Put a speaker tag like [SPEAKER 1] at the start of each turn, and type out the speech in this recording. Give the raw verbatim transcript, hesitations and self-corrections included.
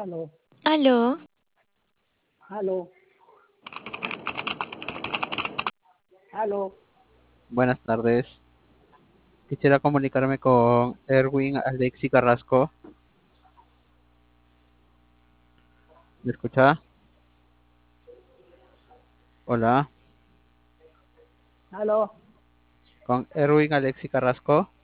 [SPEAKER 1] Aló,
[SPEAKER 2] Aló,
[SPEAKER 1] aló, aló.
[SPEAKER 3] Buenas tardes. Quisiera comunicarme con Erwin Alexi Carrasco. ¿Me escucha? Hola.
[SPEAKER 1] Aló,
[SPEAKER 3] Con Erwin Alexi Carrasco.